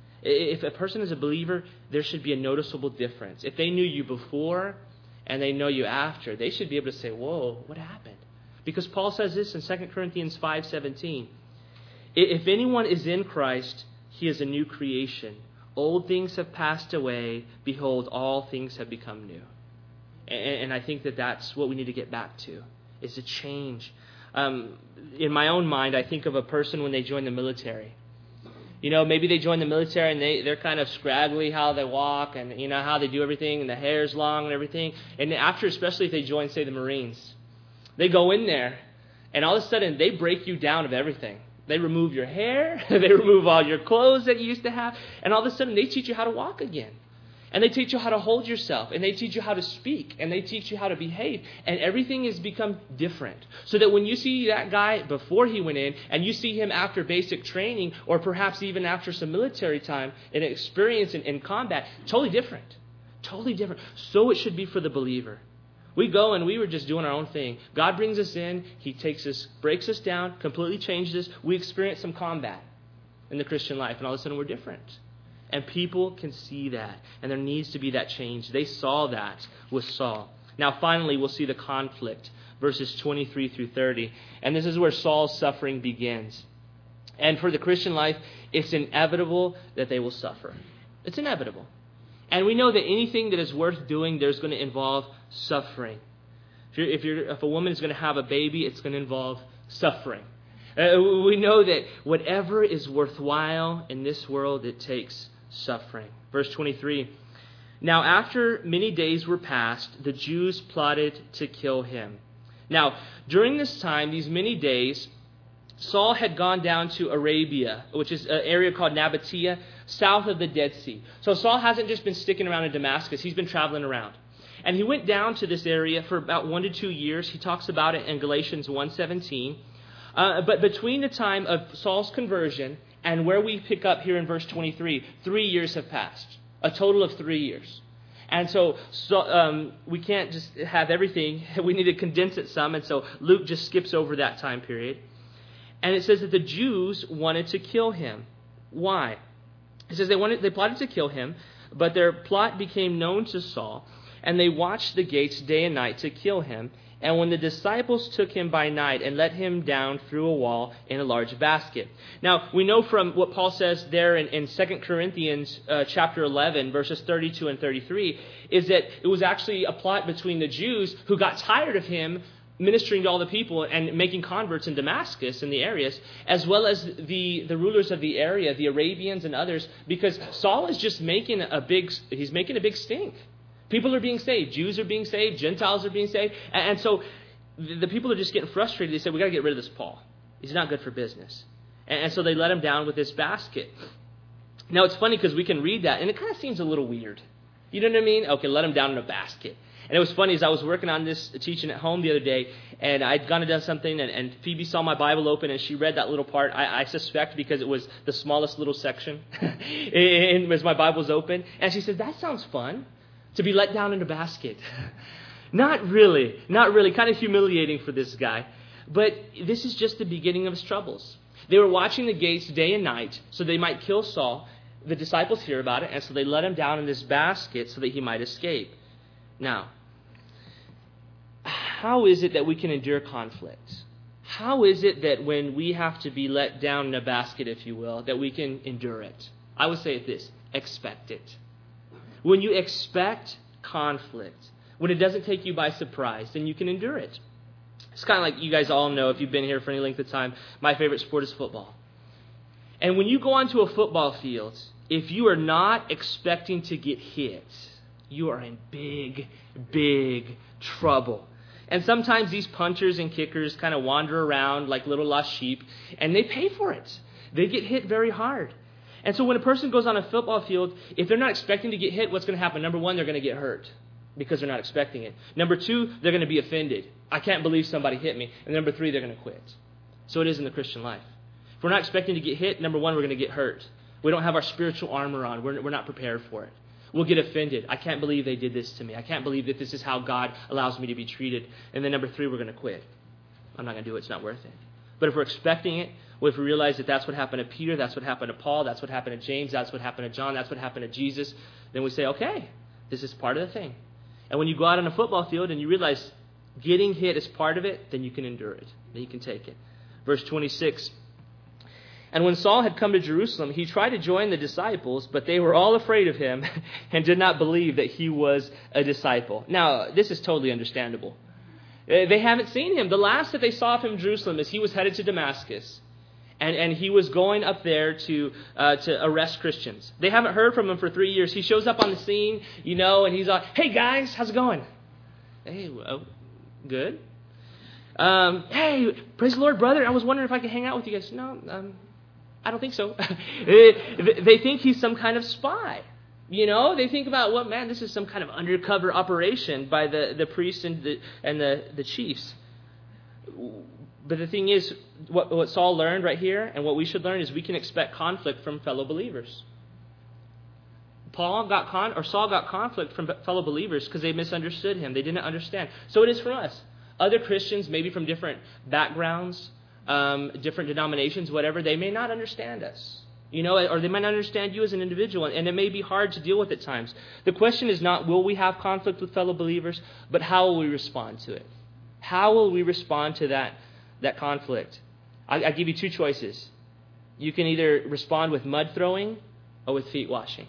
If a person is a believer, there should be a noticeable difference. If they knew you before and they know you after, they should be able to say, whoa, what happened? Because Paul says this in Second Corinthians five seventeen. If anyone is in Christ, he is a new creation. Old things have passed away. Behold, all things have become new. And I think that that's what we need to get back to, is a change. Um, in my own mind, I think of a person when they join the military. You know, maybe they join the military and they, they're kind of scraggly how they walk and, you know, how they do everything, and the hair's long and everything. And after, especially if they join, say, the Marines, they go in there and all of a sudden they break you down of everything. They remove your hair, they remove all your clothes that you used to have, and all of a sudden they teach you how to walk again. And they teach you how to hold yourself, and they teach you how to speak, and they teach you how to behave, and everything has become different. So that when you see that guy before he went in, and you see him after basic training, or perhaps even after some military time and experience in, in combat, totally different. Totally different. So it should be for the believer. We go and we were just doing our own thing. God brings us in, He takes us, breaks us down, completely changes us. We experience some combat in the Christian life, and all of a sudden we're different. And people can see that. And there needs to be that change. They saw that with Saul. Now finally, we'll see the conflict. Verses twenty-three through thirty. And this is where Saul's suffering begins. And for the Christian life, it's inevitable that they will suffer. It's inevitable. And we know that anything that is worth doing, there's going to involve suffering. If, you're, if, you're, if a woman is going to have a baby, it's going to involve suffering. Uh, we know that whatever is worthwhile in this world, it takes suffering. Verse twenty-three, now after many days were passed, the Jews plotted to kill him. Now, during this time, these many days, Saul had gone down to Arabia, which is an area called Nabatea, south of the Dead Sea. So Saul hasn't just been sticking around in Damascus, he's been traveling around. And he went down to this area for about one to two years. He talks about it in Galatians one seventeen. Uh, but between the time of Saul's conversion and where we pick up here in verse twenty-three, three years have passed. A total of three years. And so, so um, we can't just have everything. We need to condense it some. And so Luke just skips over that time period. And it says that the Jews wanted to kill him. Why? It says they wanted, they plotted to kill him, but their plot became known to Saul, and they watched the gates day and night to kill him. And when the disciples took him by night and let him down through a wall in a large basket. Now, we know from what Paul says there in, in Second Corinthians uh, chapter eleven, verses thirty-two and thirty-three, is that it was actually a plot between the Jews who got tired of him ministering to all the people and making converts in Damascus and the areas, as well as the, the rulers of the area, the Arabians and others, because Saul is just making a big, he's making a big stink. People are being saved. Jews are being saved. Gentiles are being saved. And, and so the people are just getting frustrated. They say, we got to get rid of this Paul. He's not good for business. And, and so they let him down with this basket. Now, it's funny because we can read that, and it kind of seems a little weird. You know what I mean? Okay, let him down in a basket. And it was funny as I was working on this teaching at home the other day, and I'd gone and done something, and, and Phoebe saw my Bible open, and she read that little part. I, I suspect because it was the smallest little section and as my Bible's open. And she said, that sounds fun, to be let down in a basket. Not really, not really. Kind of humiliating for this guy. But this is just the beginning of his troubles. They were watching the gates day and night so they might kill Saul. The disciples hear about it, and so they let him down in this basket so that he might escape. Now, how is it that we can endure conflict? How is it that when we have to be let down in a basket, if you will, that we can endure it? I would say it this: expect it. When you expect conflict, when it doesn't take you by surprise, then you can endure it. It's kind of like you guys all know, if you've been here for any length of time, my favorite sport is football. And when you go onto a football field, if you are not expecting to get hit, you are in big, big trouble. And sometimes these punchers and kickers kind of wander around like little lost sheep, and they pay for it. They get hit very hard. And so when a person goes on a football field, if they're not expecting to get hit, what's going to happen? Number one, they're going to get hurt because they're not expecting it. Number two, they're going to be offended. I can't believe somebody hit me. And number three, they're going to quit. So it is in the Christian life. If we're not expecting to get hit, number one, we're going to get hurt. We don't have our spiritual armor on. We're, we're not prepared for it. We'll get offended. I can't believe they did this to me. I can't believe that this is how God allows me to be treated. And then number three, we're going to quit. I'm not going to do it. It's not worth it. But if we're expecting it, well, if we realize that that's what happened to Peter, that's what happened to Paul, that's what happened to James, that's what happened to John, that's what happened to Jesus, then we say, okay, this is part of the thing. And when you go out on a football field and you realize getting hit is part of it, then you can endure it. Then you can take it. Verse twenty-six. And when Saul had come to Jerusalem, he tried to join the disciples, but they were all afraid of him and did not believe that he was a disciple. Now, this is totally understandable. They haven't seen him. The last that they saw of him in Jerusalem is he was headed to Damascus. And, and he was going up there to uh, to arrest Christians. They haven't heard from him for three years. He shows up on the scene, you know, and he's like, hey, guys, how's it going? Hey, well, good. Um, hey, praise the Lord, brother. I was wondering if I could hang out with you guys. No, um, I don't think so. They think he's some kind of spy. You know, they think about, well, man, this is some kind of undercover operation by the, the priests and the and the, the chiefs. But the thing is, what, what Saul learned right here, and what we should learn, is we can expect conflict from fellow believers. Paul got con, or Saul got conflict from fellow believers because they misunderstood him. They didn't understand. So it is for us. Other Christians, maybe from different backgrounds, um, different denominations, whatever, they may not understand us. You know, or they might not understand you as an individual, and it may be hard to deal with at times. The question is not, will we have conflict with fellow believers, but how will we respond to it? How will we respond to that that conflict? I, I give you two choices. You can either respond with mud throwing or with feet washing.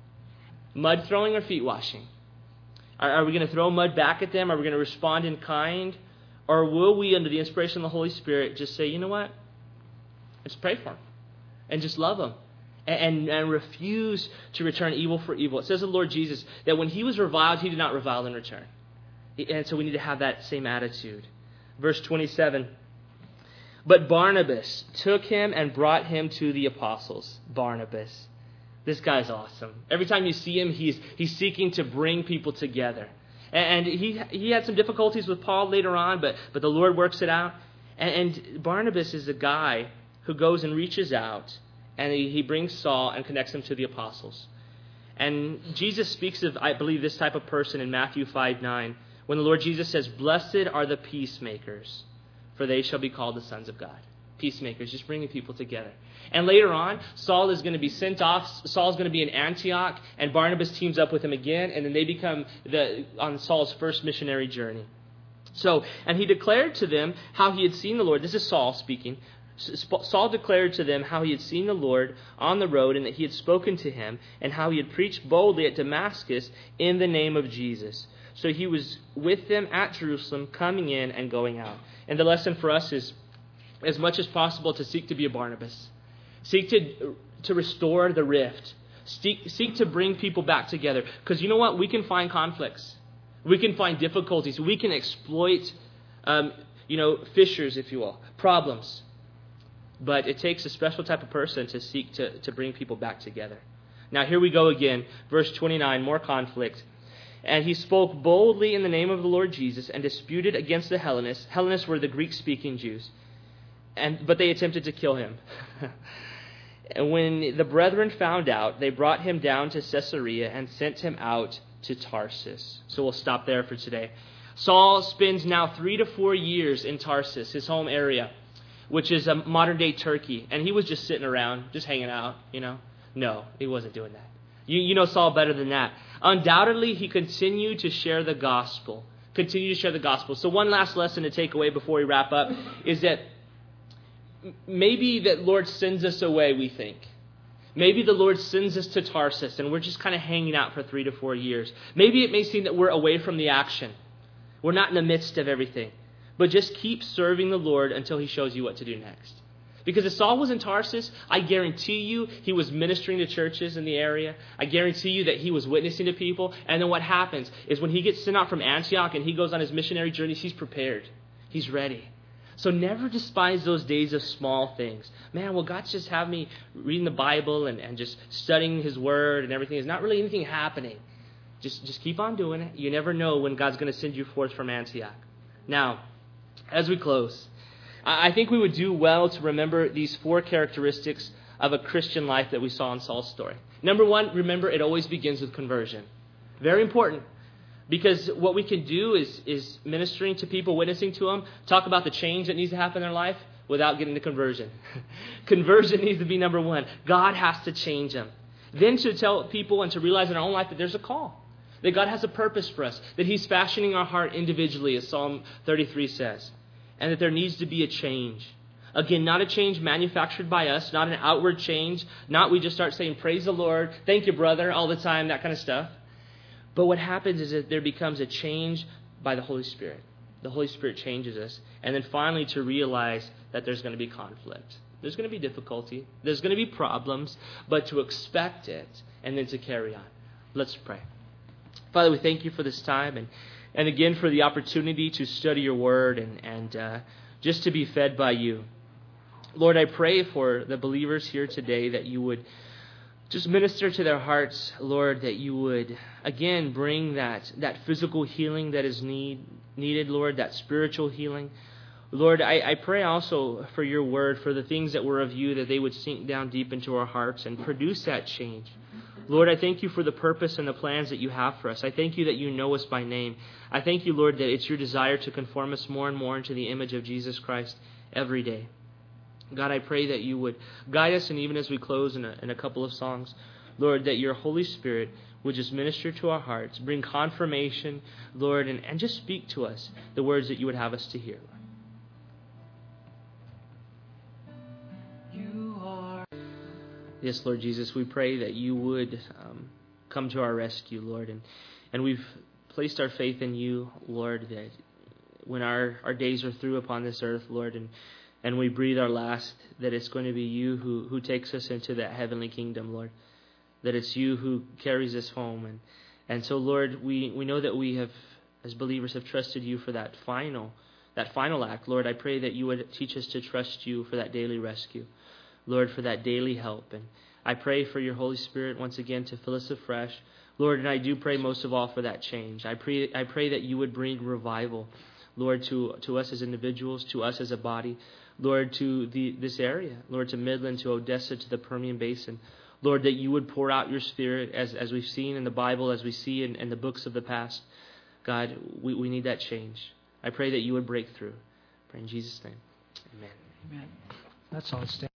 Mud throwing or feet washing. Are, are we going to throw mud back at them? Are we going to respond in kind? Or will we, under the inspiration of the Holy Spirit, just say, you know what? Let's pray for them and just love them and, and, and refuse to return evil for evil. It says of the Lord Jesus that when he was reviled, he did not revile in return. And so we need to have that same attitude. Verse twenty-seven. But Barnabas took him and brought him to the apostles. Barnabas. This guy's awesome. Every time you see him, he's he's seeking to bring people together. And he he had some difficulties with Paul later on, but, but the Lord works it out. And, and Barnabas is a guy who goes and reaches out, and he, he brings Saul and connects him to the apostles. And Jesus speaks of, I believe, this type of person in Matthew five nine, when the Lord Jesus says, blessed are the peacemakers, for they shall be called the sons of God. Peacemakers, just bringing people together. And later on, Saul is going to be sent off. Saul's going to be in Antioch, and Barnabas teams up with him again, and then they become the on Saul's first missionary journey. So, and he declared to them how he had seen the Lord. This is Saul speaking. Saul declared to them how he had seen the Lord on the road, and that he had spoken to him, and how he had preached boldly at Damascus in the name of Jesus. So he was with them at Jerusalem, coming in and going out. And the lesson for us is, as much as possible, to seek to be a Barnabas. Seek to, to restore the rift. Seek, seek to bring people back together. Because you know what? We can find conflicts. We can find difficulties. We can exploit, um, you know, fissures, if you will, problems. But it takes a special type of person to seek to, to bring people back together. Now, here we go again. Verse twenty-nine, more conflict. And he spoke boldly in the name of the Lord Jesus and disputed against the Hellenists. Hellenists were the Greek-speaking Jews. And but they attempted to kill him. And when the brethren found out, they brought him down to Caesarea and sent him out to Tarsus. So we'll stop there for today. Saul spends now three to four years in Tarsus, his home area, which is a modern-day Turkey. And he was just sitting around, just hanging out, you know. No, he wasn't doing that. You, you know Saul better than that. Undoubtedly, he continued to share the gospel. Continue to share the gospel. So one last lesson to take away before we wrap up is that maybe that Lord sends us away, we think. Maybe the Lord sends us to Tarsus and we're just kind of hanging out for three to four years. Maybe it may seem that we're away from the action. We're not in the midst of everything. But just keep serving the Lord until he shows you what to do next. Because if Saul was in Tarsus, I guarantee you he was ministering to churches in the area. I guarantee you that he was witnessing to people. And then what happens is when he gets sent out from Antioch and he goes on his missionary journeys, he's prepared. He's ready. So never despise those days of small things. Man, well, God's just have me reading the Bible and, and just studying his word and everything. There's not really anything happening. Just, just keep on doing it. You never know when God's going to send you forth from Antioch. Now, as we close, I think we would do well to remember these four characteristics of a Christian life that we saw in Saul's story. Number one, remember it always begins with conversion. Very important. Because what we can do is, is ministering to people, witnessing to them, talk about the change that needs to happen in their life without getting to conversion. Conversion needs to be number one. God has to change them. Then to tell people and to realize in our own life that there's a call. That God has a purpose for us. That he's fashioning our heart individually, as Psalm thirty-three says. And that there needs to be a change. Again, not a change manufactured by us, not an outward change. Not we just start saying, praise the Lord, thank you, brother, all the time, that kind of stuff. But what happens is that there becomes a change by the Holy Spirit. The Holy Spirit changes us. And then finally to realize that there's going to be conflict. There's going to be difficulty. There's going to be problems, but to expect it and then to carry on. Let's pray. Father, we thank you for this time and, and again for the opportunity to study your word and, and uh, just to be fed by you. Lord, I pray for the believers here today that you would just minister to their hearts, Lord, that you would, again, bring that, that physical healing that is need, needed, Lord, that spiritual healing. Lord, I, I pray also for your word, for the things that were of you, that they would sink down deep into our hearts and produce that change. Lord, I thank you for the purpose and the plans that you have for us. I thank you that you know us by name. I thank you, Lord, that it's your desire to conform us more and more into the image of Jesus Christ every day. God, I pray that you would guide us, and even as we close in a, in a couple of songs, Lord, that your Holy Spirit would just minister to our hearts, bring confirmation, Lord, and, and just speak to us the words that you would have us to hear, Lord. You are... Yes, Lord Jesus, we pray that you would um, come to our rescue, Lord, and, and we've placed our faith in you, Lord, that when our, our days are through upon this earth, Lord, and and we breathe our last, that it's going to be you who, who takes us into that heavenly kingdom, Lord. That it's you who carries us home. And, and so, Lord, we, we know that we have, as believers, have trusted you for that final, that final act. Lord, I pray that you would teach us to trust you for that daily rescue. Lord, for that daily help. And I pray for your Holy Spirit once again to fill us afresh. Lord, and I do pray most of all for that change. I pray, I pray that you would bring revival, Lord, to, to us as individuals, to us as a body. Lord, to the this area, Lord, to Midland, to Odessa, to the Permian Basin. Lord, that you would pour out your Spirit as, as we've seen in the Bible, as we see in, in the books of the past. God, we, we need that change. I pray that you would break through. I pray in Jesus' name. Amen. Amen. That's all. Stand.